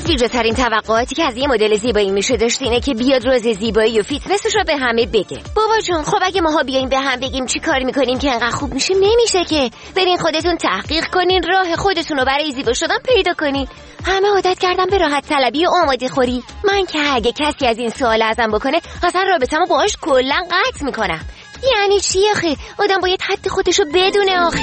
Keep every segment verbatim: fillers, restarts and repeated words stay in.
نتیجه‌ترین توقعاتی که از یه مدل زیبایی میشه داشت اینه که بیاد راز زیبایی و فیتنسش رو به همه بگه. بابا جون خب اگه ماها بیایم به هم بگیم چی کار میکنیم که انقدر خوب میشه نمیشه که. برین خودتون تحقیق کنین، راه خودتون رو برای زیبا شدن پیدا کنین. همه عادت کردن به راحت طلبی و آماده خوری. من که اگه کسی از این سوال ازم بکنه اصلا رابطه‌مو باهاش کلا قطع میکنم. یعنی چی آخه؟ آدم باید حد خودشو بدونه آخه.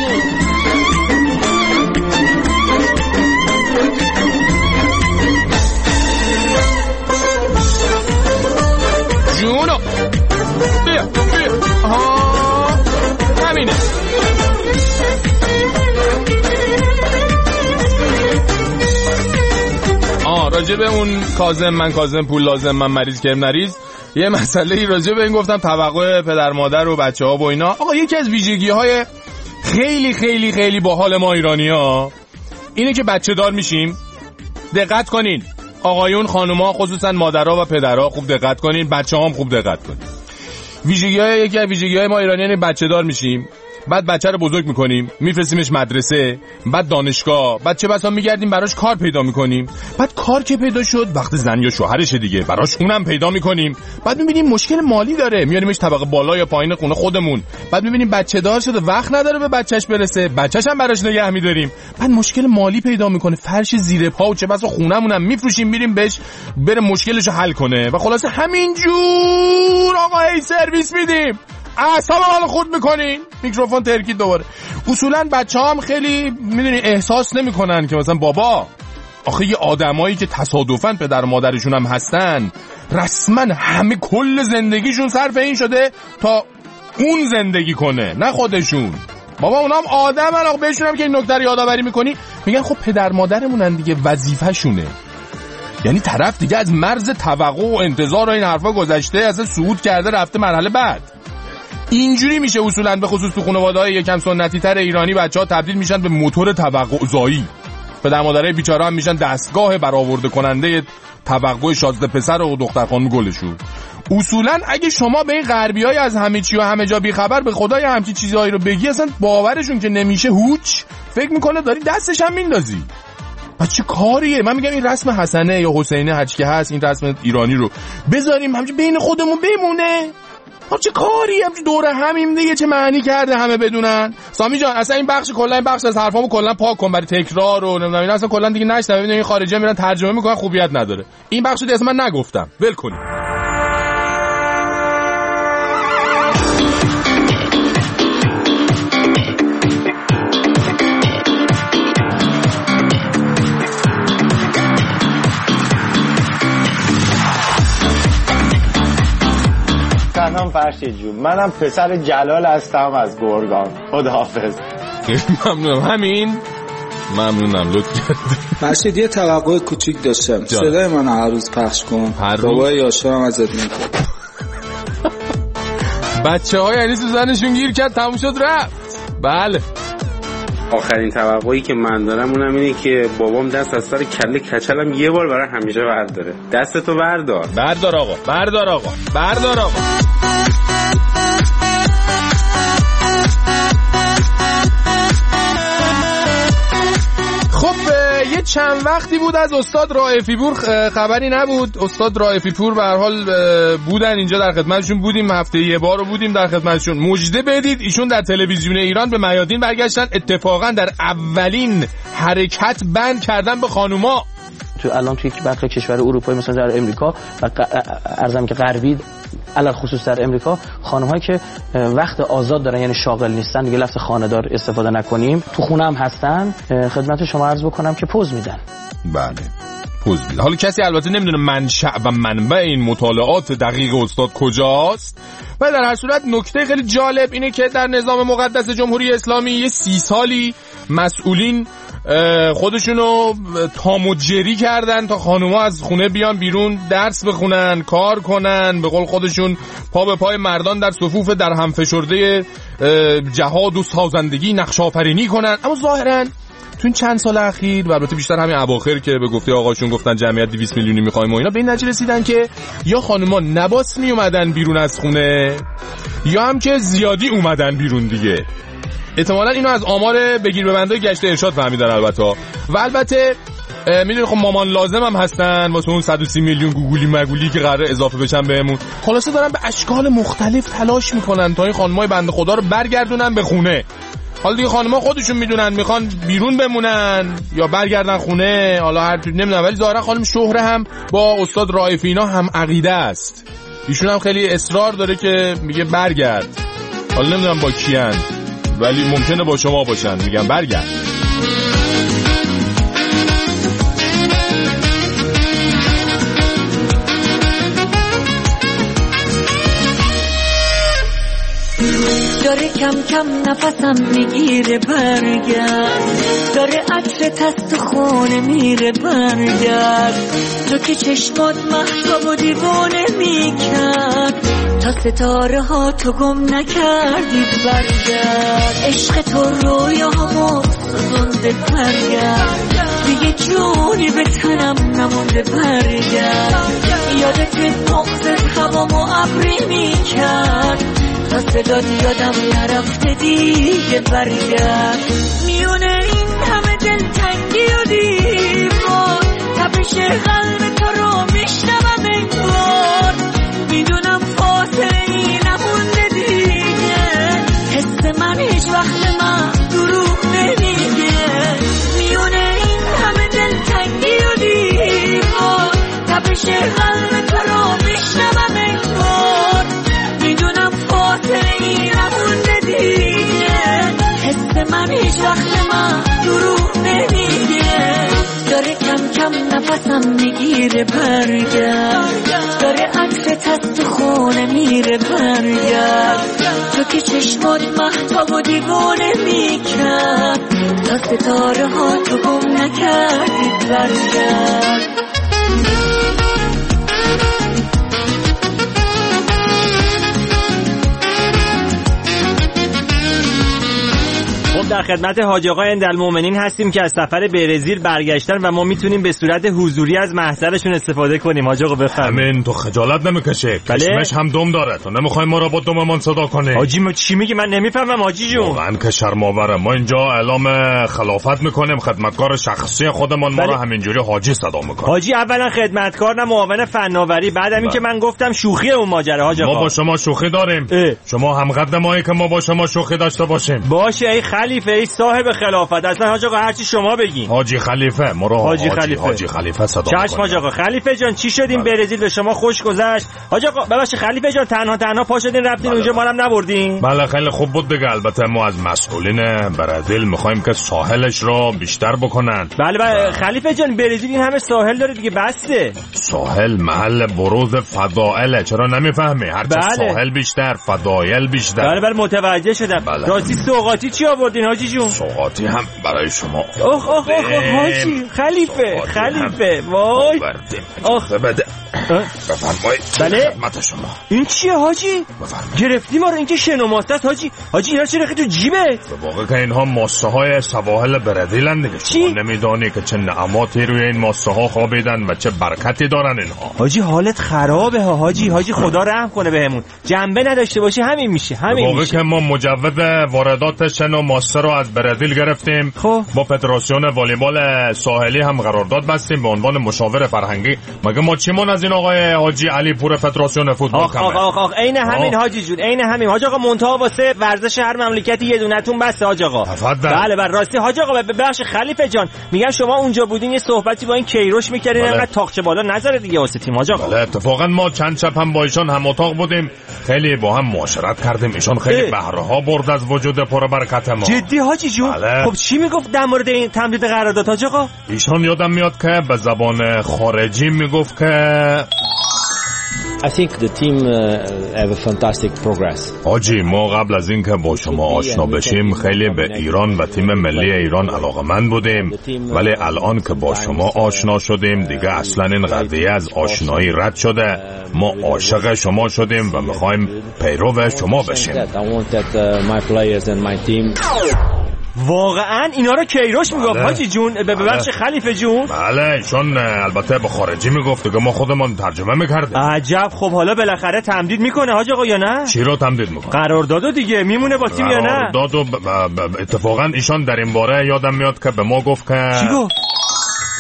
جونو بیا بیا آها همینه. آه راجع به اون کاظم من کاظم پول لازم من مریض کرم نریز یه مسئله ای راجع به این گفتم توقع پدر مادر و بچه ها و اینا. آقا یکی از ویژگی های خیلی خیلی خیلی باحال ما ایرانی ها اینه که بچه دار میشیم. دقت کنین آقایون خانوما خصوصا مادرها و پدرها خوب دقت کنین، بچه هم خوب دقت کنین. ویژگی های یکی از ویژگی های ما ایرانی بچه دار میشیم، بعد بچه رو بزرگ میکنیم میفرستیمش مدرسه، بعد دانشگاه، بعد چه بسا میگردیم براش کار پیدا میکنیم، بعد کار که پیدا شد وقت زن یا شوهرشه دیگه براش اونم پیدا میکنیم، بعد میبینیم مشکل مالی داره میاریمش طبقه بالا یا پایین خونه خودمون، بعد میبینیم بچه دار شده وقت نداره به بچهش برسه، بچهش هم براش نگه میداریم، بعد مشکل مالی پیدا میکنه فرش زیر پا و چه بسا خونمونم میفروشیم میریم بهش بره مشکلشو حل کنه و خلاص همینجور آقا هی سرویس میدیم. اعصاب منو خورد میکنین. میکروفون ترکید دوباره. اصولا بچه‌ها هم خیلی میدونی احساس نمیکنن که مثلا بابا آخه یه آدمایی که تصادفاً پدر و مادرشون هم هستن رسما همه کل زندگیشون صرف این شده تا اون زندگی کنه نه خودشون. بابا اونام آدمن آقا بهشون هم که این نکته رو یادآوری میکنی میگن خب پدر مادرمونن دیگه وظیفه‌شونه. یعنی طرف دیگه از مرز توقع و انتظار و این حرفا گذشته اصلا صعود کرده رفته مرحله بعد. اینجوری میشه اصولا به خصوص تو خانواده‌های یکم سنتی تر ایرانی بچه‌ها تبدیل میشن به موتور توقع زایی. پدر مادرای بیچاره هم میشن دستگاه برآورده کننده توقع شازده پسر و دختر خانم گلشون. اصولا اگه شما به این غربیای از همه چی و همه جا بی خبر به خدای همچین چیزایی رو بگی اصلا باورشون که نمیشه هوچ فکر میکنه داری دستش هم میندازی. چه کاریه؟ من میگم این رسم حسنه یا حسینه هر چی که هست این رسم ایرانی رو بذاریم همچین بین خودمون بمونه. ها چه کاری هم دوره همیم دیگه چه معنی کرده همه بدونن. سامی جان اصلا این بخش کلا این بخش از حرفامو کلا پاک کن برای تکرار و نمیدونم اینا اصلا کلا دیگه نشنوه. ببین این خارجی‌ها میرن ترجمه میکنن خوبیت نداره. این بخشو دیگه اصلا من نگفتم ول کنید. سلام فرشید جون، منم پسر جلال هستم از گرگان. خداحافظ. ممنونم. همین ممنونم لطف کردی. فرشید یه توقع کوچیک داشتم جان. صدای من هر روز پخش کن. بابا یاشارم ازت میکنم. بچه ها یعنی سوزنشون گیر کرد تموم شد رفت. بله آخرین توقعی که من دارم اونم اینه که بابام دست از سر کله کچلم یه بار برای همیشه برداره. دستتو بردار. بردار آقا بردار آقا بردار آقا. خب یه چند وقتی بود از استاد رائفی پور خبری نبود. استاد رائفی پور به هر حال بودن اینجا در خدمتشون بودیم هفته یه بار رو بودیم در خدمتشون. مژده بدید ایشون در تلویزیون ایران به میادین برگشتن. اتفاقا در اولین حرکت بند کردن به خانوما. تو الان توی برخی کشور اروپایی مثلا در امریکا و ارزم که غربی علل خصوص در امریکا خانم‌هایی که وقت آزاد دارن یعنی شاغل نیستن دیگه لفظ خانه‌دار استفاده نکنیم تو خونه هم هستن خدمت شما عرض بکنم که پوز میدن. بله پوز میدن. حالا کسی البته نمیدونه منشأ و منبع این مطالعات دقیق استاد کجاست و در هر صورت نکته خیلی جالب اینه که در نظام مقدس جمهوری اسلامی یه سی سالی مسئولین خودشونو تاموجری کردن تا خانوما از خونه بیان بیرون درس بخونن کار کنن به قول خودشون پا به پای مردان در صفوف در هم فشرده جهاد و سازندگی نقش آفرینی کنن. اما ظاهرا تو این چند سال اخیر و البته بیشتر همین اواخر که به گفته آقاشون گفتن جمعیت دویست میلیونی میخوایم و اینا به این نتیجه رسیدن که یا خانوما نباس می اومدن بیرون از خونه یا هم که زیادی اومدن بیرون دیگه. احتمالاً اینو از آمار بگیر ببندای گشت ارشاد فهمیدن البته. و البته میدونی خب مامان لازم هم هستن واسه اون صد و سی میلیون گوگولی مگولی که قراره اضافه بشن بهمون. خلاصه دارن به اشکال مختلف تلاش میکنن تا این خانمای بنده خدا رو برگردونن به خونه. حالا دیگه خانم‌ها خودشون میدونن میخوان بیرون بمونن یا برگردن خونه، حالا هر چیزی نمیدونم، ولی ظاهرا خانم شهره هم با استاد رائفینا هم عقیده است. ایشون هم خیلی اصرار داره که میگه برگرد. حالا نمیدونم با کیان، ولی ممکنه با شما باشن، میگم برگرد. داره کم کم نفسم میگیره برگرد، داره عطر تست خونه میره برگرد، تو که چشمات مهتاب و دیوانه میکرد، تا ستاره ها تو گم نکردید برگرد، عشق تو رویامو سوزونده برگرد، دیگه جونی به تنم نمونده برگرد، یادت مغزت هوامو ابری میکرد، تا صدات یادم نرفته دیگه برگرد، میونه این همه دلتنگی و دیوار، تپش قلب تو رو میشنوم انگار، میدونم فاصله ای نمونده دیگه، حس من هیچ وقت من دروغ نمیگه، میونه این همه دلتنگی و دیوار، تپش قلب تو رو میشنوم انگار، میدونم فاصله ای نمونده دیگه، حس من هیچ وقت من دروغ نمیگه، داره کم کم نفسم میگیره برگرد، داره عطر تست خونه میره برگرد، تو که چشمات مهتاب و دیوانه میکرد، تا ستاره ها تو گم نکردید برگرد. در خدمت حاج آقا اندالمومنین هستیم که از سفر برزیل برگشتن و ما میتونیم به صورت حضوری از محضرشون استفاده کنیم. حاج آقا بفرمایید. همین تو خجالت نمیکشه؟ بله؟ کشمش هم دم داره، تو نمیخوای ما رو با دممون صدا کنی؟ حاجی ما چی میگی؟ من نمیفهمم حاجی جون. واقعا که شرم‌آوره. ما اینجا اعلام خلافت میکنیم، خدمتکار شخصی خودمون ما رو همینجوری حاجی صدا میکنه. حاجی اولا خدمتکار نه معاون فناوری، بعدم این که من گفتم شوخی اون ماجرا. حاج آقا ما با شما شوخی داریم اه. شما هم قد مایی که ما با شما شوخی داشته باشیم. باشه ای خلیفه ای صاحب خلافت، اصلا حاج آقا هر چی شما بگین. حاجی خلیفه مرا حاجی حاجی خلیفه حاجی خلیفه صدا میکنه. چشم حاج آقا. خلیفه جان چی شدین برزیل؟ به شما خوش گذشت؟ حاج آقا ببخشید خلیفه جان تنها تنها پا شدین رفتین اونجا ما هم نبردین؟ بله خیلی خوب بود دیگه. البته ما از مسئولین برزیل میخوایم که ساحلش رو بیشتر بکنن. بله بله خلیفه جان برزیل این همه ساحل داره دیگه، بسته. ساحل محل بروز فضائله، چرا نمیفهمی؟ هرچه بله. ساحل بیشتر فضائل بیشتر. بله بله متوجه شدم. بله. راستی سوغاتی چی آوردین حاجی جون؟ سوغاتی هم برای شما. اوه اوه اوه حاجی خلیفه خلیفه وای آخ بده بفرمایید. بله خدمت شما. این چیه حاجی؟ بفرمایید. گرفتی ما رو؟ این که شنو ماسته است حاجی. حاجی اینا چی رخی تو جیبت؟ به واقع که اینها ماسته های سواحل برزیلن دیگه. شما نمیدانی که چه نعماتی روی این ماسته ها خوابیدن و چه برکتی دارن اینها. حاجی حالت خرابه ها حاجی. حاجی خدا رحم کنه بهمون. جنبه نداشته باشی همین میشه همین به واقع میشه. که ما مجوز واردات شنو ماسته رو از برزیل گرفتیم. خب با فدراسیون والیبال ساحلی هم قرارداد بستیم به عنوان مشاور فرهنگی. مگه ما چیمون از این آقای حاجی علی پور فدراسیون فوتبال کمه؟ آخ آخ آخ عین همین حاجی جون عین همین. حاج آقا منتها واسه ورزش هر مملکتی یه دونتون بس حاج آقا. تفضل. بله بله راستی حاج آقا ببخش خلیفه جان میگم شما اونجا بودین یه صحبتی با این کیروش میکردین انقدر تاقچه بالا نذاره دیگه واسه تیم حاج آقا. بله اتفاقا ما چند شب هم با ایشون هم اتاق بودیم، خیلی با هم معاشرت کردیم. ایشون خیلی بهره ها برد از وجود پربرکت ما. جدی حاجی جون؟ بله. خب چی میگفت در مورد این تمدید قرارداد حاج آقا؟ ایشون یادم میاد که به زبان خارجی میگفت که I think the team uh, have a fantastic progress. حاجی ما قبل از اینکه با شما آشنا بشیم خیلی به ایران و تیم ملی ایران علاقه‌مند بودیم، ولی الان که با شما آشنا شدیم دیگه اصلا این قضیه از آشنایی رد شده. ما عاشق شما شدیم و میخوایم پیرو شما بشیم. واقعا اینا رو کیروش میگفت حاجی جون؟ ببخش خلیفه جون. بله چون البته به خارجی میگفت دیگه ما خودمون ترجمه میکردیم. عجب. خب حالا بالاخره تمدید میکنه حاج آقا یا نه؟ چی رو تمدید میکنه؟ قراردادو دیگه میمونه با تیم یا نه؟ قراردادو ب... ب... اتفاقا ایشان در این باره یادم میاد که به ما گفت که چی گفت؟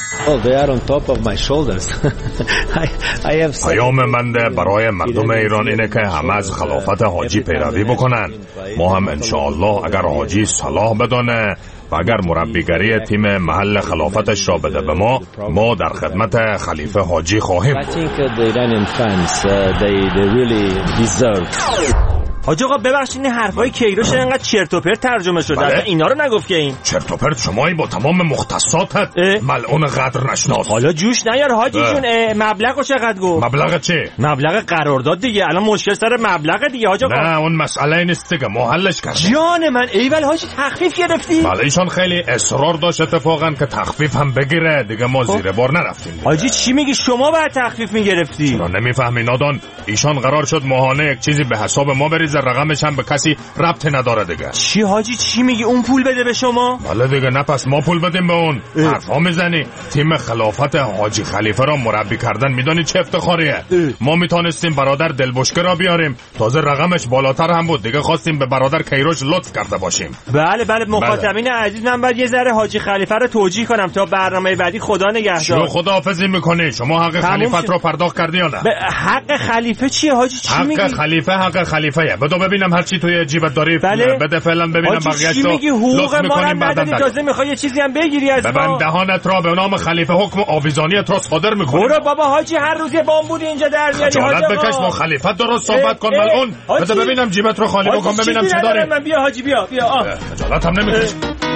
Oh, they are on top of my shoulders. I, I have پیام من برای مردم ایران اینه که همه از خلافت حاجی پیروی بکنن. ما هم انشاءالله اگر حاجی صلاح بدانه و اگر مربیگری تیم محل خلافتش را بده به ما، ما در خدمت خلیفه حاجی خواهیم. I think the Iranian fans uh, they they really deserve. حاج آقا ببخشید این حرفای کیروش اینقدر چرت و پرت ترجمه شده. اصلا اینا رو نگفت که این. چرت و پرت شمایی با تمام مختصاتت ملعون قدر نشناس. حالا جوش نیار حاجی جون. مبلغو چقدر گفت؟ مبلغ چی؟ مبلغ قرارداد دیگه. الان مشکل سر مبلغ دیگه حاج آقا. نه اون مسئله نیست دیگه، ما حلش کردیم. جان من ایول حاجی تخفیف گرفتی؟ بله ایشان خیلی اصرار داشت اتفاقا که تخفیف هم بگیره، دیگه ما زیر بار نرفتیم. حاجی چی میگی؟ شما باید تخفیف میگرفتی. چرا نمیفهمی نادان؟ ایشان قرار شد ماهانه یک چیزی به حساب ما بریزه، رقمش هم به کسی ربطی نداره دیگه. چی حاجی چی میگی؟ اون پول بده به شما؟ بله دیگه، نه پس ما پول بدیم به اون. حرفا میزنی. تیم خلافت حاجی خلیفه را مربی کردن میدونی چه افتخاریه. اه. ما میتونستیم برادر دلبشکه را بیاریم، تازه رقمش بالاتر هم بود، دیگه خواستیم به برادر کیروش لطف کرده باشیم. بله بله مخاطبین بله. عزیز من باید یه ذره حاجی خلیفه رو توجیه کنم تا برنامه بعدی. خدا نگهدار. چرا خداحافظی میکنی؟ شما حق خلیفت رو پرداخت کردی یا نه؟ حق خلیفه چیه حاجی؟ چی میگی؟ حق خلیفه حق خلیفه‌ایه. بده ببینم هر چی توی جیبت داری. بله؟ بده فعلا ببینم بقیه‌اش رو. میگی حقوق ما رو ندادی، اجازه میخوای یه چیزی هم بگیری از ما؟ ببند دهانت را، به نام خلیفه حکم آویزانیت را صادر میکنی. برو بابا حاجی، هر روز یه بامبود اینجا در میاری حاجی. خجالت بکش، با خلیفه درست صحبت کن ملعون. بده ببینم جیبت رو خالی بکن ببینم چی داری. من بیا حاجی بیا بیا. خجالت هم نمیکش.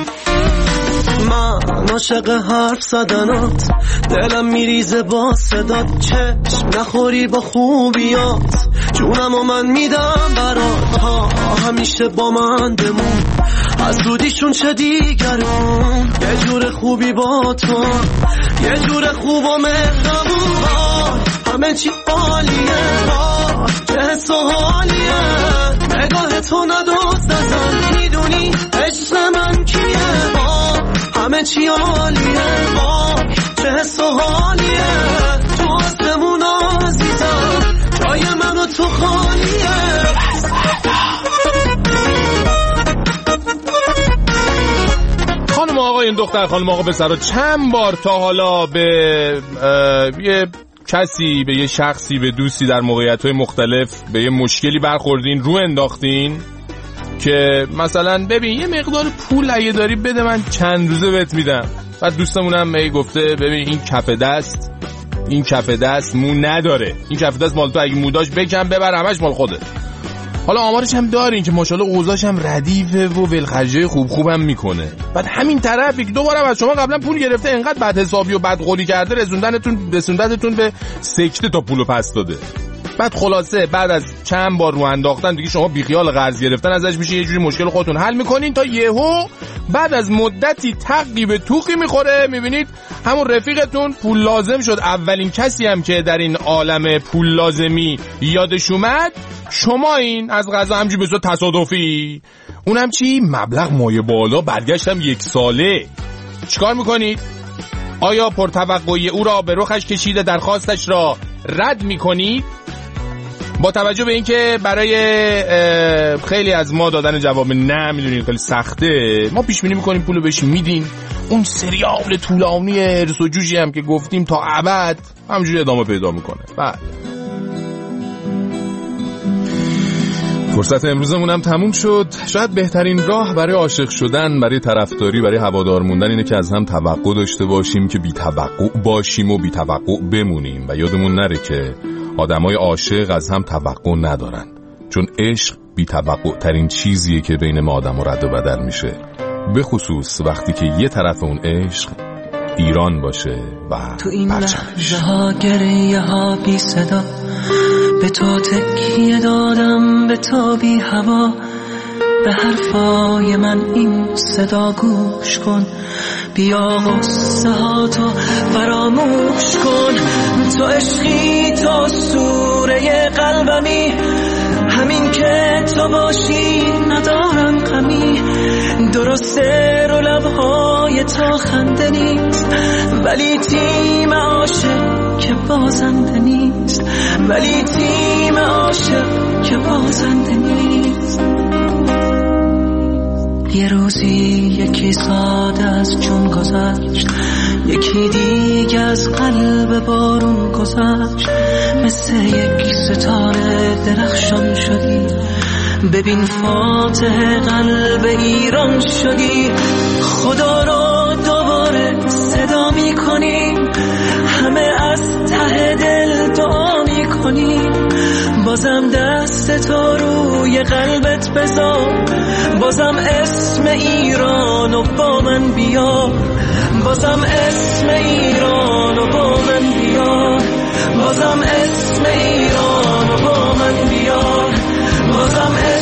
من عاشق حرف زدنات، دلم میریزه با صدات، چشم نخوری با خوبیات، جونم و من میدم برات، ها همیشه با من بمون، از دودیشون چه دیگرون، یه جور خوبی با تو، یه جور خوب و مهربون، همه چی عالیه، ها چه حس و حالیه، نگاه تو ندوز نزن، میدونی عشق من کیه، ها همه چی عالیه، ها چه حس و حالیه، تو آسمون عزیزم، جای من و تو خالیه. خانم آقا این دختر خانم آقا پسرا چند بار تا حالا به یه کسی، به یه شخصی، به دوستی در موقعیت‌های مختلف به یه مشکلی برخوردین، رو انداختین که مثلا ببین یه مقدار پول اگه داری بده من چند روزه بهت میدم، بعد دوستمونم هی گفته ببین این کف دست این کف دست مو نداره، این کف دست مال تو، اگه مو داشت بکن ببر همش مال خوده. حالا آمارش هم دارین که ماشاءالله اوضاعش هم ردیفه و ولخرجای خوب خوبم میکنه، بعد همین طرفی که دوباره از شما قبلا پول گرفته انقدر بد حسابی و بد قولی کرده رسوندنتون رسوندنتون به سکته تا پولو پس داده. بعد خلاصه بعد از چند بار رو انداختن دیگه شما بیخیال قرض گرفتن ازش میشه، یه جوری مشکل خودتون حل میکنین تا یهو بعد از مدتی تقی به توقی میخوره، میبینید همون رفیقتون پول لازم شد، اولین کسی هم که در این عالم پول لازمی یادش اومد شما این از قضا همجوری به صورت تصادفی، اونم چی؟ مبلغ مایه بالا، برگشتم یک ساله. چیکار میکنید؟ آیا پرتوقعی او را به رخش کشیده درخواستش را رد میکنید؟ با توجه به اینکه برای خیلی از ما دادن جواب نه میدونید خیلی سخته، ما پیش بینی میکنیم پولو بهش میدین، اون سریال طولانی هرس و جوجی هم که گفتیم تا ابد همجوری ادامه پیدا میکنه. بعد فرصت امروزمون هم تموم شد. شاید بهترین راه برای عاشق شدن، برای طرفداری، برای هوادار موندن اینه که از هم توقع داشته باشیم که بی توقع باشیم و بی توقع بمونیم و یادمون نره که آدمای عاشق از هم توقع ندارن، چون عشق بی توقع ترین چیزیه که بین ما آدم و رد و بدل میشه، به خصوص وقتی که یه طرف اون عشق ایران باشه و تو این لحظه ها گریه ها بی صدا، به تو تکیه دادم، به تو بی هوا، به حرفای من این صدا گوش کن، بیا غصه ها تو فراموش کن، تو عشقی تو سوره قلبمی، همین که تو باشی ندارم غمی، درسته رو لبهای تو خنده نیست، ولی تیم عاشق که بازنده نیست، ولی تیم عاشق که بازنده نیست. یه روزی یکی ساده از جون گذشت، یکی دیگه از قلب بارون گذشت. مثل یک ستاره درخشان شدی، ببین فاتح قلب ایران شدی. خدا رو دوباره صدا می کنیم، همه از ته دل دعا می کنیم. بازم دست تو روی قلبت بذار، بازم اسم ایرانو با من بیار، بازم اسم ایرانو با من بیار، بازم اسم ایرانو با من بیار، بازم اسم